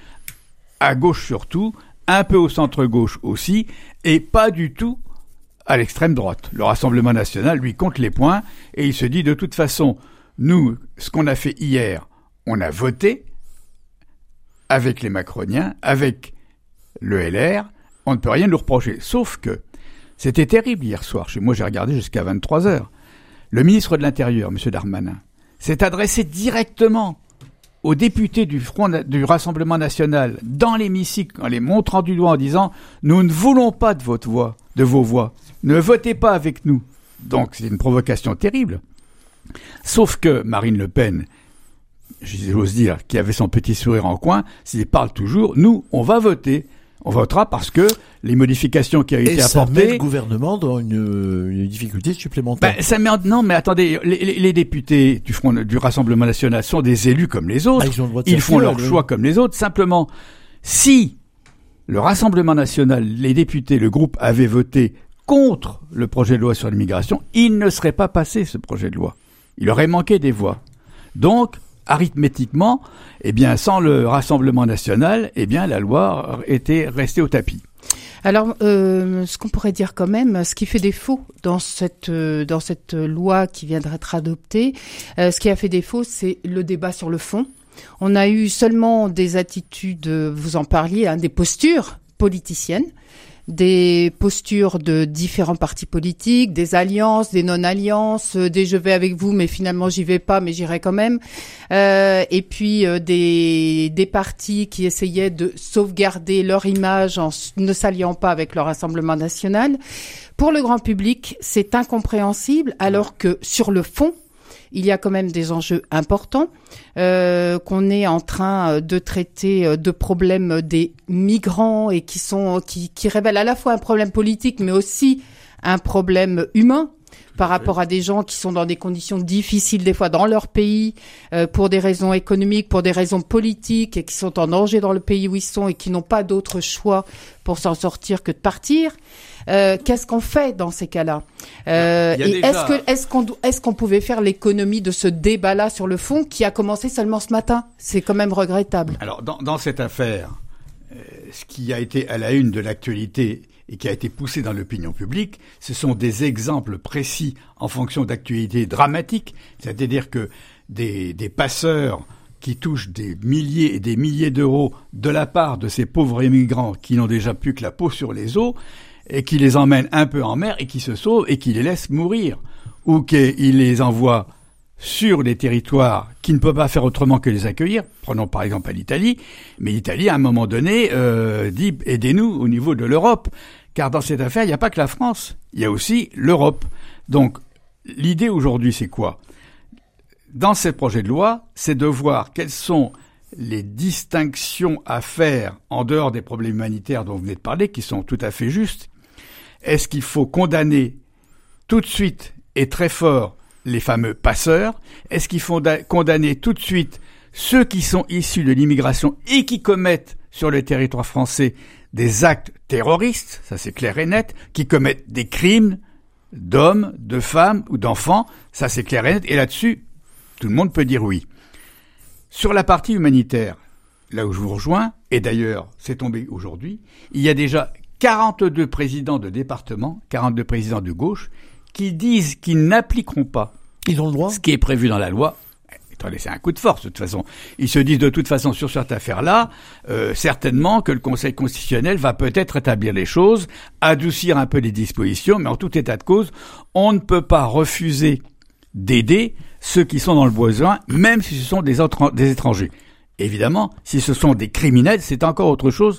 à gauche surtout, un peu au centre-gauche aussi, et pas du tout à l'extrême droite. Le Rassemblement national, lui, compte les points et il se dit de toute façon, nous, ce qu'on a fait hier, on a voté avec les Macroniens, avec le LR, on ne peut rien nous reprocher. Sauf que c'était terrible hier soir. Chez moi, j'ai regardé jusqu'à 23h. Le ministre de l'Intérieur, M. Darmanin, s'est adressé directement aux députés du Rassemblement national dans l'hémicycle en les montrant du doigt en disant « Nous ne voulons pas de votre voix, de vos voix. Ne votez pas avec nous. » Donc c'est une provocation terrible. Sauf que Marine Le Pen, j'ose dire, qui avait son petit sourire en coin, s'il parle toujours, nous, on va voter. On votera parce que les modifications qui ont été apportées... Et ça met le gouvernement dans une difficulté supplémentaire. Ça met non, mais attendez, les députés du Rassemblement national sont des élus comme les autres. Ils font leur choix comme les autres. Simplement, si le Rassemblement national, les députés, le groupe avaient voté contre le projet de loi sur l'immigration, il ne serait pas passé, ce projet de loi. Il aurait manqué des voix. Donc, arithmétiquement, eh bien, sans le Rassemblement national, eh bien, la loi était restée au tapis. Alors, ce qu'on pourrait dire quand même, ce qui fait défaut dans cette loi qui vient d'être adoptée, ce qui a fait défaut, c'est le débat sur le fond. On a eu seulement des attitudes, vous en parliez, des postures politiciennes, des postures de différents partis politiques, des alliances, des non-alliances, des je vais avec vous mais finalement j'y vais pas mais j'irai quand même, et puis des partis qui essayaient de sauvegarder leur image en ne s'alliant pas avec le Rassemblement national. Pour le grand public, c'est incompréhensible alors que sur le fond, il y a quand même des enjeux importants, qu'on est en train de traiter de problèmes des migrants et qui révèlent à la fois un problème politique mais aussi un problème humain. par rapport à des gens qui sont dans des conditions difficiles des fois dans leur pays, pour des raisons économiques, pour des raisons politiques, et qui sont en danger dans le pays où ils sont et qui n'ont pas d'autre choix pour s'en sortir que de partir. Qu'est-ce qu'on fait dans ces cas-là? Est-ce qu'on pouvait faire l'économie de ce débat-là sur le fond qui a commencé seulement ce matin? C'est quand même regrettable. Alors, dans cette affaire, ce qui a été à la une de l'actualité et qui a été poussé dans l'opinion publique, ce sont des exemples précis en fonction d'actualités dramatiques, c'est-à-dire que des passeurs qui touchent des milliers et des milliers d'euros de la part de ces pauvres immigrants qui n'ont déjà plus que la peau sur les os, et qui les emmènent un peu en mer et qui se sauvent et qui les laissent mourir, ou qu'ils les envoient sur des territoires qui ne peuvent pas faire autrement que les accueillir. Prenons par exemple l'Italie, mais l'Italie à un moment donné dit « aidez-nous au niveau de l'Europe ». Car dans cette affaire, il n'y a pas que la France, il y a aussi l'Europe. Donc, l'idée aujourd'hui, c'est quoi? Dans ces projets de loi, c'est de voir quelles sont les distinctions à faire en dehors des problèmes humanitaires dont vous venez de parler, qui sont tout à fait justes. Est-ce qu'il faut condamner tout de suite et très fort les fameux passeurs? Est-ce qu'il faut condamner tout de suite ceux qui sont issus de l'immigration et qui commettent sur le territoire français des actes terroristes, ça c'est clair et net, qui commettent des crimes d'hommes, de femmes ou d'enfants, ça c'est clair et net, et là-dessus, tout le monde peut dire oui. Sur la partie humanitaire, là où je vous rejoins, et d'ailleurs c'est tombé aujourd'hui, il y a déjà 42 présidents de département, 42 présidents de gauche, qui disent qu'ils n'appliqueront pas Ils ont le droit. ce qui est prévu dans la loi. Attendez, c'est un coup de force de toute façon. Ils se disent de toute façon sur cette affaire-là, certainement que le Conseil constitutionnel va peut-être rétablir les choses, adoucir un peu les dispositions, mais en tout état de cause, on ne peut pas refuser d'aider ceux qui sont dans le besoin, même si ce sont des étrangers. Évidemment, si ce sont des criminels, c'est encore autre chose.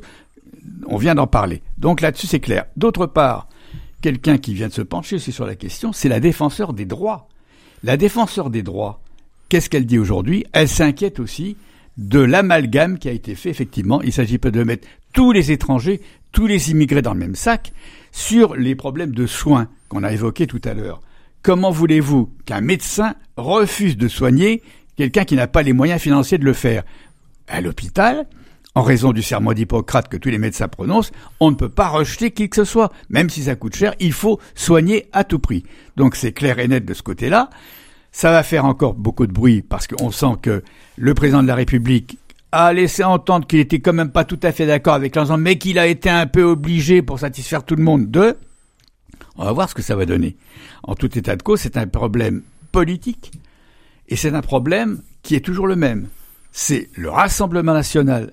On vient d'en parler. Donc là-dessus, c'est clair. D'autre part, quelqu'un qui vient de se pencher aussi sur la question, c'est la défenseure des droits. La défenseure des droits, qu'est-ce qu'elle dit aujourd'hui? Elle s'inquiète aussi de l'amalgame qui a été fait, effectivement. Il ne s'agit pas de mettre tous les étrangers, tous les immigrés dans le même sac, sur les problèmes de soins qu'on a évoqués tout à l'heure. Comment voulez-vous qu'un médecin refuse de soigner quelqu'un qui n'a pas les moyens financiers de le faire? À l'hôpital, en raison du serment d'Hippocrate que tous les médecins prononcent, on ne peut pas rejeter qui que ce soit. Même si ça coûte cher, il faut soigner à tout prix. Donc c'est clair et net de ce côté-là. Ça va faire encore beaucoup de bruit parce qu'on sent que le président de la République a laissé entendre qu'il était quand même pas tout à fait d'accord avec l'ensemble, mais qu'il a été un peu obligé pour satisfaire tout le monde de... On va voir ce que ça va donner. En tout état de cause, c'est un problème politique et c'est un problème qui est toujours le même. C'est le Rassemblement national,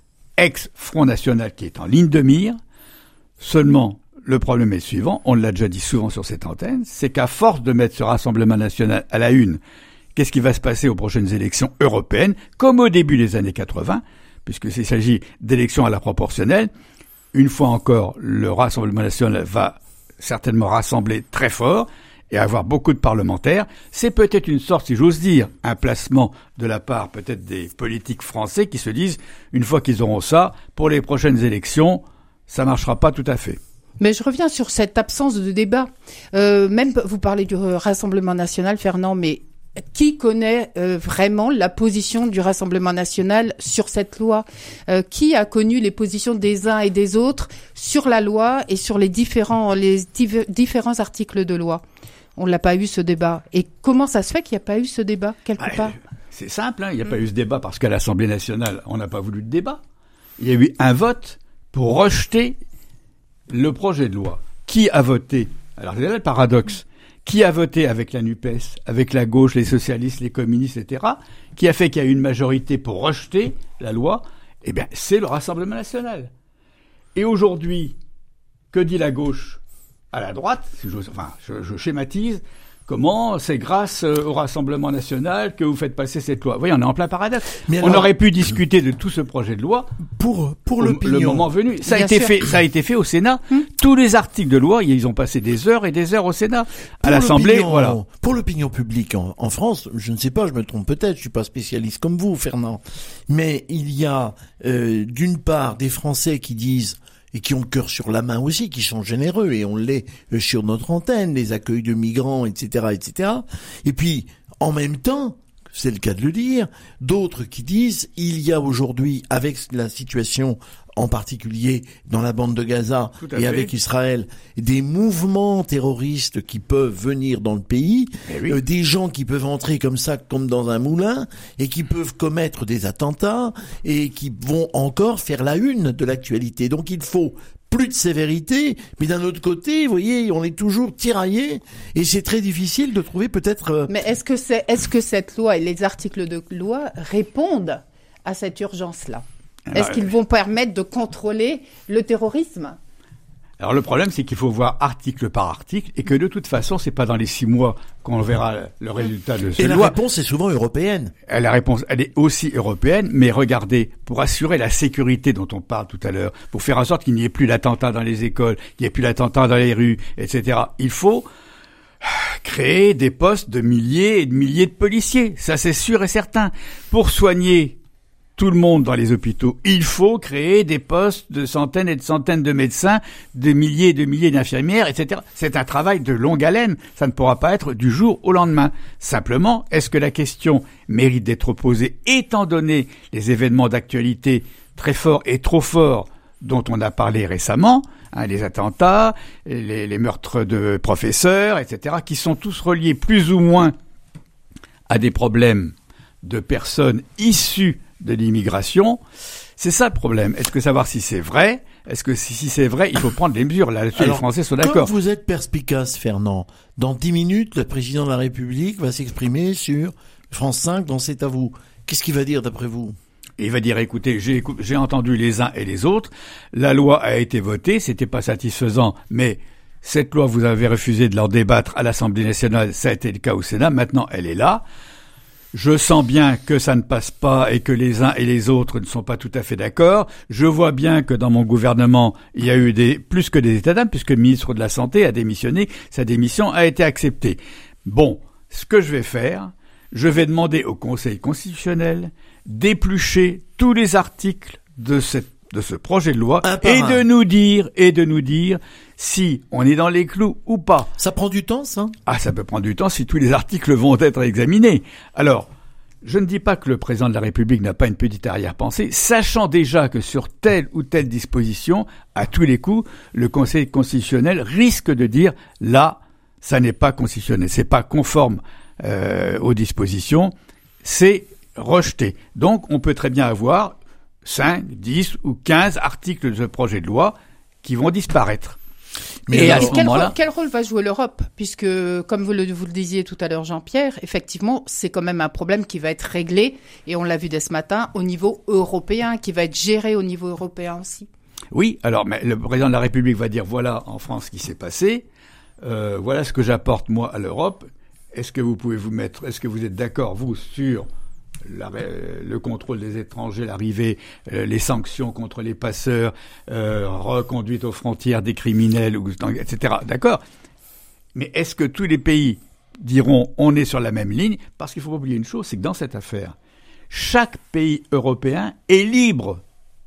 ex-Front national, qui est en ligne de mire. Seulement, le problème est le suivant, on l'a déjà dit souvent sur cette antenne, c'est qu'à force de mettre ce Rassemblement national à la une, qu'est-ce qui va se passer aux prochaines élections européennes, comme au début des années 80, puisqu'il s'agit d'élections à la proportionnelle. Une fois encore, le Rassemblement national va certainement rassembler très fort et avoir beaucoup de parlementaires. C'est peut-être une sorte, si j'ose dire, un placement de la part peut-être des politiques français qui se disent, une fois qu'ils auront ça, pour les prochaines élections, ça marchera pas tout à fait. Mais je reviens sur cette absence de débat. Même vous parlez du Rassemblement national, Fernand, mais qui connaît vraiment la position du Rassemblement national sur cette loi? Qui a connu les positions des uns et des autres sur la loi et sur les différents articles de loi? On l'a pas eu ce débat. Et comment ça se fait qu'il n'y a pas eu ce débat quelque part? C'est simple, il n'y a pas eu ce débat parce qu'à l'Assemblée nationale, on n'a pas voulu de débat. Il y a eu un vote pour rejeter le projet de loi. Qui a voté? Alors, c'est là le paradoxe. Qui a voté avec la NUPES, avec la gauche, les socialistes, les communistes, etc. Qui a fait qu'il y a eu une majorité pour rejeter la loi? Eh bien, c'est le Rassemblement national. Et aujourd'hui, que dit la gauche? À la droite, si je schématise, comment c'est grâce au Rassemblement national que vous faites passer cette loi? Oui, on est en plein paradoxe. Mais on aurait pu discuter de tout ce projet de loi pour l'opinion. Le moment venu. Ça a été fait au Sénat. Tous les articles de loi, ils ont passé des heures et des heures au Sénat. À l'Assemblée, voilà. Pour l'opinion publique en France, je ne sais pas, je me trompe peut-être, je suis pas spécialiste comme vous, Fernand, mais il y a d'une part des Français qui disent et qui ont le cœur sur la main aussi, qui sont généreux, et on l'est sur notre antenne, les accueils de migrants, etc., etc. Et puis, en même temps, c'est le cas de le dire, d'autres qui disent, il y a aujourd'hui, avec la situation en particulier dans la bande de Gaza et avec Israël, des mouvements terroristes qui peuvent venir dans le pays, des gens qui peuvent entrer comme ça, comme dans un moulin, et qui peuvent commettre des attentats, et qui vont encore faire la une de l'actualité. Donc il faut plus de sévérité, mais d'un autre côté, vous voyez, on est toujours tiraillé, et c'est très difficile de trouver peut-être... Mais est-ce que cette loi et les articles de loi répondent à cette urgence-là ? Est-ce qu'ils vont permettre de contrôler le terrorisme ? Alors le problème, c'est qu'il faut voir article par article, et que de toute façon, c'est pas dans les 6 mois qu'on verra le résultat de cette loi. Et la réponse est souvent européenne. La réponse, elle est aussi européenne, mais regardez, pour assurer la sécurité dont on parle tout à l'heure, pour faire en sorte qu'il n'y ait plus d'attentats dans les écoles, qu'il n'y ait plus d'attentats dans les rues, etc., il faut créer des postes de milliers et de milliers de policiers. Ça, c'est sûr et certain. Pour soigner tout le monde dans les hôpitaux, il faut créer des postes de centaines et de centaines de médecins, de milliers et de milliers d'infirmières, etc. C'est un travail de longue haleine. Ça ne pourra pas être du jour au lendemain. Simplement, est-ce que la question mérite d'être posée, étant donné les événements d'actualité très forts et trop forts dont on a parlé récemment, les attentats, les meurtres de professeurs, etc., qui sont tous reliés plus ou moins à des problèmes de personnes issues de l'immigration. C'est ça le problème. Est-ce que savoir si c'est vrai? Est-ce que si c'est vrai, il faut prendre des mesures? Là-dessus, les Français sont d'accord. Comme vous êtes perspicace, Fernand, dans 10 minutes, le président de la République va s'exprimer sur France 5 dans C'est à vous. Qu'est-ce qu'il va dire d'après vous? Il va dire, écoutez, j'ai entendu les uns et les autres. La loi a été votée, c'était pas satisfaisant, mais cette loi, vous avez refusé de l'en débattre à l'Assemblée nationale. Ça a été le cas au Sénat. Maintenant, elle est là. Je sens bien que ça ne passe pas et que les uns et les autres ne sont pas tout à fait d'accord. Je vois bien que dans mon gouvernement, il y a eu plus que des états d'âme, puisque le ministre de la Santé a démissionné. Sa démission a été acceptée. Bon, ce que je vais faire, je vais demander au Conseil constitutionnel d'éplucher tous les articles de ce projet de loi et de nous dire si on est dans les clous ou pas. Ça prend du temps, ça? Ah, ça peut prendre du temps si tous les articles vont être examinés. Alors, je ne dis pas que le président de la République n'a pas une petite arrière-pensée, sachant déjà que sur telle ou telle disposition, à tous les coups, le Conseil constitutionnel risque de dire là, ça n'est pas constitutionnel, c'est pas conforme aux dispositions, c'est rejeté. Donc, on peut très bien avoir 5, 10 ou 15 articles de ce projet de loi qui vont disparaître. Mais à ce moment-là, quel rôle va jouer l'Europe? Puisque, comme vous le disiez tout à l'heure, Jean-Pierre, effectivement, c'est quand même un problème qui va être réglé, et on l'a vu dès ce matin, au niveau européen, qui va être géré au niveau européen aussi. Oui, alors mais le président de la République va dire, voilà en France ce qui s'est passé, voilà ce que j'apporte moi à l'Europe, est-ce que vous pouvez est-ce que vous êtes d'accord, vous, sur le contrôle des étrangers, l'arrivée, les sanctions contre les passeurs, reconduite aux frontières des criminels, etc. D'accord. Mais est-ce que tous les pays diront on est sur la même ligne? Parce qu'il faut pas oublier une chose, c'est que dans cette affaire, chaque pays européen est libre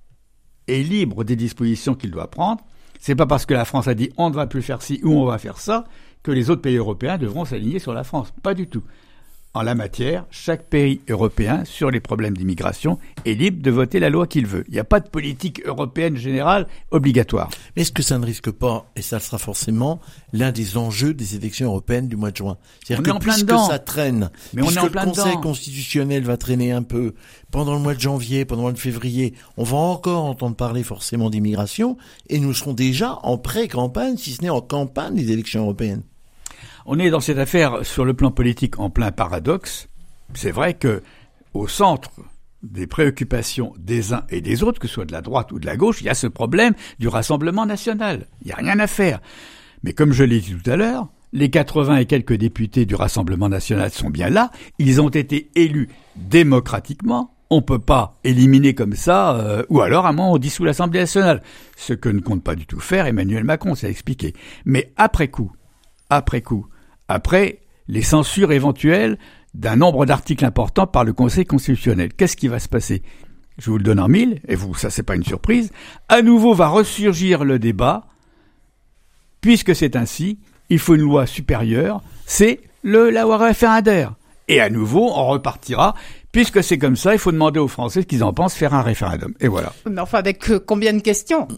des dispositions qu'il doit prendre. C'est pas parce que la France a dit on ne va plus faire ci ou on va faire ça que les autres pays européens devront s'aligner sur la France. Pas du tout. En la matière, chaque pays européen, sur les problèmes d'immigration, est libre de voter la loi qu'il veut. Il n'y a pas de politique européenne générale obligatoire. Mais est-ce que ça ne risque pas, et ça sera forcément l'un des enjeux des élections européennes du mois de juin? C'est-à-dire que puisque ça traîne, puisque le Conseil constitutionnel va traîner un peu pendant le mois de janvier, pendant le mois de février, on va encore entendre parler forcément d'immigration, et nous serons déjà en pré-campagne, si ce n'est en campagne des élections européennes. On est dans cette affaire, sur le plan politique, en plein paradoxe. C'est vrai que, au centre des préoccupations des uns et des autres, que ce soit de la droite ou de la gauche, il y a ce problème du Rassemblement national. Il n'y a rien à faire. Mais comme je l'ai dit tout à l'heure, les 80 et quelques députés du Rassemblement national sont bien là. Ils ont été élus démocratiquement. On peut pas éliminer comme ça, ou alors à un moment on dissout l'Assemblée nationale. Ce que ne compte pas du tout faire Emmanuel Macron, c'est expliqué. Mais après les censures éventuelles d'un nombre d'articles importants par le Conseil constitutionnel. Qu'est-ce qui va se passer? je vous le donne en mille, et vous, ça c'est pas une surprise, à nouveau va ressurgir le débat, puisque c'est ainsi, il faut une loi supérieure, c'est la loi référendaire. Et à nouveau, on repartira, puisque c'est comme ça, il faut demander aux Français ce qu'ils en pensent, faire un référendum. Et voilà. Mais enfin, avec combien de questions?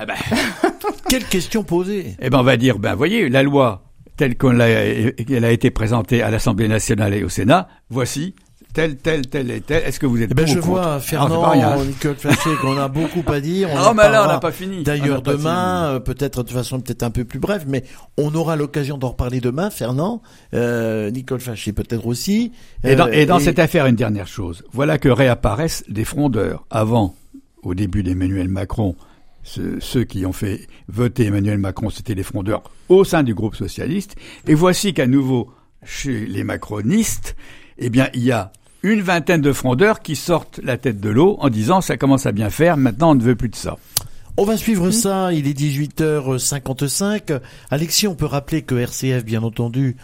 Quelle question poser? Eh ben, on va dire, voyez, la loi telle qu'elle a été présentée à l'Assemblée nationale et au Sénat, voici telle et telle. Est-ce que vous êtes je vois, Fernand, Nicole Fâché, qu'on a beaucoup à dire. Mais là, on n'a pas fini. D'ailleurs, demain, peut-être de façon peut-être un peu plus brève, mais on aura l'occasion d'en reparler demain, Fernand, Nicole Fâché peut-être aussi. Et dans cette affaire, une dernière chose. Voilà que réapparaissent des frondeurs. Avant, au début d'Emmanuel Macron, ceux qui ont fait voter Emmanuel Macron, c'était les frondeurs au sein du groupe socialiste. Et voici qu'à nouveau, chez les macronistes, eh bien, il y a une vingtaine de frondeurs qui sortent la tête de l'eau en disant ça commence à bien faire, maintenant on ne veut plus de ça. On va suivre ça, il est 18h55. Alexis, on peut rappeler que RCF, bien entendu,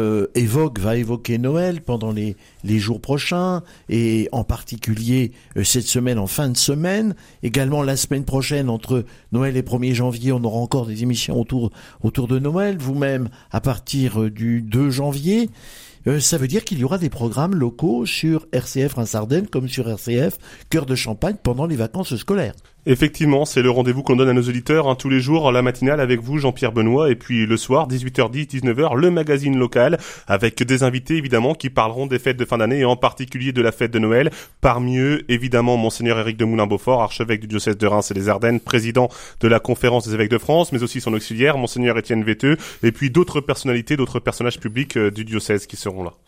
va évoquer Noël pendant les jours prochains, et en particulier cette semaine, en fin de semaine. Également la semaine prochaine, entre Noël et 1er janvier, on aura encore des émissions autour de Noël. Vous-même, à partir du 2 janvier. Ça veut dire qu'il y aura des programmes locaux sur RCF Reims-Ardennes comme sur RCF Cœur de Champagne pendant les vacances scolaires. Effectivement, c'est le rendez-vous qu'on donne à nos auditeurs tous les jours, la matinale avec vous, Jean-Pierre Benoît, et puis le soir, 18h10, 19h, le magazine local, avec des invités évidemment qui parleront des fêtes de fin d'année et en particulier de la fête de Noël. Parmi eux, évidemment, Monseigneur Éric de Moulin-Beaufort, archevêque du diocèse de Reims et des Ardennes, président de la Conférence des évêques de France, mais aussi son auxiliaire, Monseigneur Étienne Véteux, et puis d'autres personnalités, d'autres personnages publics du diocèse qui seront là.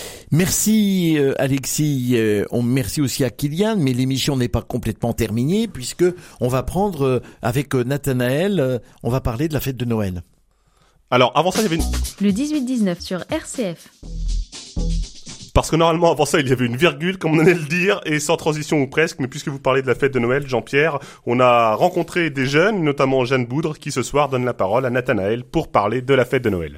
Merci Alexis, merci aussi à Kylian, mais l'émission n'est pas complètement terminée puisque on va prendre avec Nathanaël, on va parler de la fête de Noël. Alors avant ça, il y avait le 18-19 sur RCF. Parce que normalement, avant ça, il y avait une virgule, comme on allait le dire, et sans transition ou presque, mais puisque vous parlez de la fête de Noël, Jean-Pierre, on a rencontré des jeunes, notamment Jeanne Boudre, qui ce soir donne la parole à Nathanaël pour parler de la fête de Noël.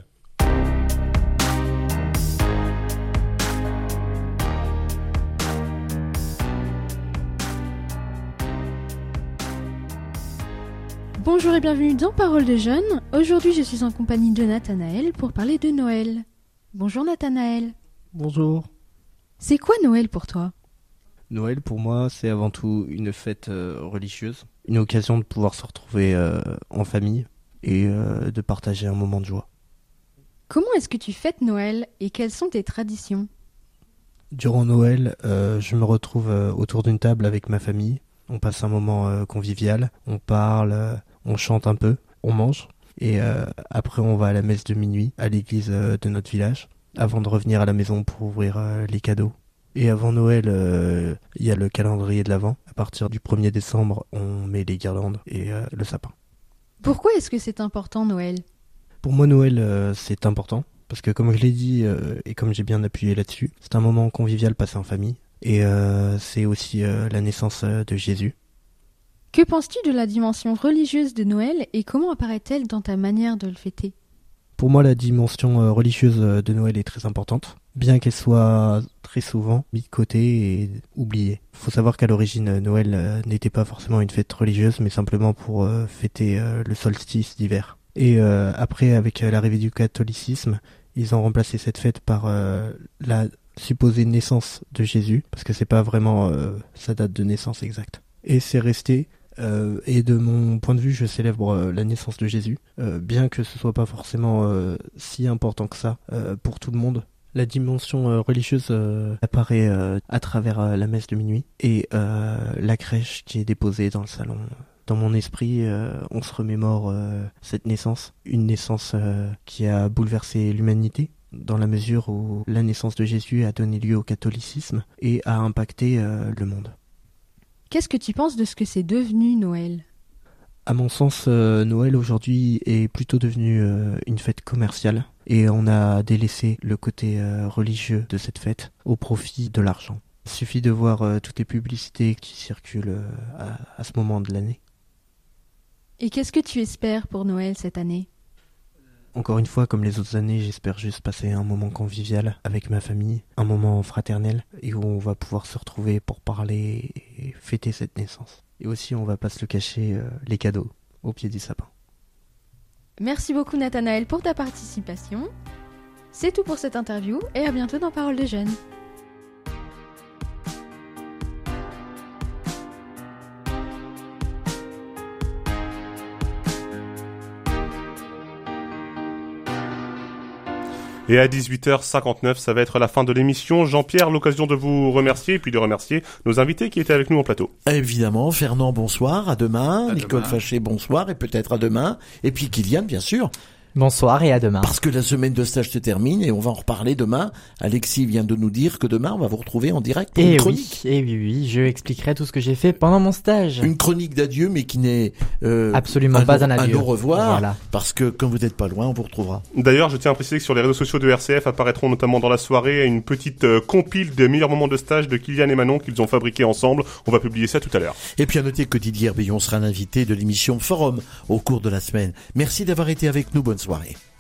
Bonjour et bienvenue dans Parole de Jeunes. Aujourd'hui, je suis en compagnie de Nathanaël pour parler de Noël. Bonjour Nathanaël. Bonjour. C'est quoi Noël pour toi ? Noël pour moi, c'est avant tout une fête religieuse, une occasion de pouvoir se retrouver en famille et de partager un moment de joie. Comment est-ce que tu fêtes Noël et quelles sont tes traditions ? Durant Noël, je me retrouve autour d'une table avec ma famille. On passe un moment convivial, on parle, on chante un peu, on mange. Et après, on va à la messe de minuit, à l'église de notre village, avant de revenir à la maison pour ouvrir les cadeaux. Et avant Noël, il y a le calendrier de l'Avent. À partir du 1er décembre, on met les guirlandes et le sapin. Pourquoi est-ce que c'est important Noël ? Pour moi, Noël, c'est important. Parce que comme je l'ai dit, et comme j'ai bien appuyé là-dessus, c'est un moment convivial passé en famille. Et c'est aussi la naissance de Jésus. Que penses-tu de la dimension religieuse de Noël et comment apparaît-elle dans ta manière de le fêter ? Pour moi, la dimension religieuse de Noël est très importante, bien qu'elle soit très souvent mise de côté et oubliée. Il faut savoir qu'à l'origine, Noël n'était pas forcément une fête religieuse, mais simplement pour fêter le solstice d'hiver. Et après, avec l'arrivée du catholicisme, ils ont remplacé cette fête par la supposée naissance de Jésus, parce que c'est pas vraiment sa date de naissance exacte. Et c'est resté, et de mon point de vue, je célèbre la naissance de Jésus, bien que ce soit pas forcément si important que ça pour tout le monde. La dimension religieuse apparaît à travers la messe de minuit et la crèche qui est déposée dans le salon. Dans mon esprit, on se remémore cette naissance, une naissance qui a bouleversé l'humanité, dans la mesure où la naissance de Jésus a donné lieu au catholicisme et a impacté le monde. Qu'est-ce que tu penses de ce que c'est devenu Noël ? À mon sens, Noël aujourd'hui est plutôt devenu une fête commerciale et on a délaissé le côté religieux de cette fête au profit de l'argent. Il suffit de voir toutes les publicités qui circulent à ce moment de l'année. Et qu'est-ce que tu espères pour Noël cette année ? Encore une fois, comme les autres années, j'espère juste passer un moment convivial avec ma famille, un moment fraternel, et où on va pouvoir se retrouver pour parler et fêter cette naissance. Et aussi, on va pas se le cacher, les cadeaux au pied du sapin. Merci beaucoup Nathanaël pour ta participation. C'est tout pour cette interview et à bientôt dans Parole des Jeunes. Et à 18h59, ça va être la fin de l'émission. Jean-Pierre, l'occasion de vous remercier et puis de remercier nos invités qui étaient avec nous en plateau. Évidemment, Fernand, bonsoir, à demain. Nicole Faché, bonsoir et peut-être à demain. Et puis Kylian, bien sûr. Bonsoir et à demain. Parce que la semaine de stage se termine et on va en reparler demain. Alexis vient de nous dire que demain, on va vous retrouver en direct pour une chronique. Oui, je expliquerai tout ce que j'ai fait pendant mon stage. Une chronique d'adieu, mais qui n'est absolument pas un adieu. Un au revoir, voilà. Parce que quand vous n'êtes pas loin, on vous retrouvera. D'ailleurs, je tiens à préciser que sur les réseaux sociaux de RCF apparaîtront notamment dans la soirée une petite compile des meilleurs moments de stage de Kylian et Manon qu'ils ont fabriqué ensemble. On va publier ça tout à l'heure. Et puis à noter que Didier Herbillon sera l'invité de l'émission Forum au cours de la semaine. Merci d'avoir été avec nous. Bonne soirée.